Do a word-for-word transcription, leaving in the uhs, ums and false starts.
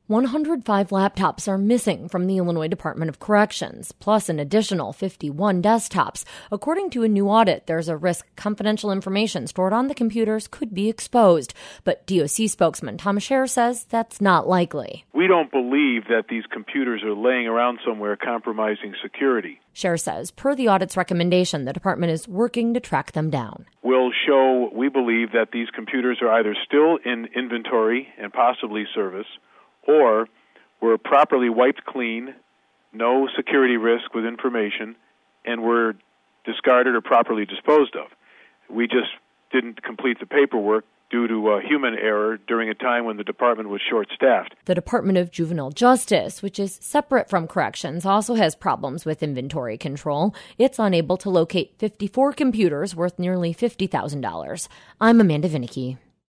one hundred five laptops are missing from the Illinois Department of Corrections, plus an additional fifty-one desktops. According to a new audit, there's a risk confidential information stored on the computers could be exposed. But D O C spokesman Thomas Scher says that's not likely. We don't believe that these computers are laying around somewhere compromising security. Scher says, per the audit's recommendation, the department is working to track them down. We'll show, we believe, that these computers are either still in inventory and possibly service, or were properly wiped clean, no security risk with information, and were discarded or properly disposed of. We just didn't complete the paperwork due to uh, human error during a time when the department was short-staffed. The Department of Juvenile Justice, which is separate from corrections, also has problems with inventory control. It's unable to locate fifty-four computers worth nearly fifty thousand dollars. I'm Amanda Vinicky.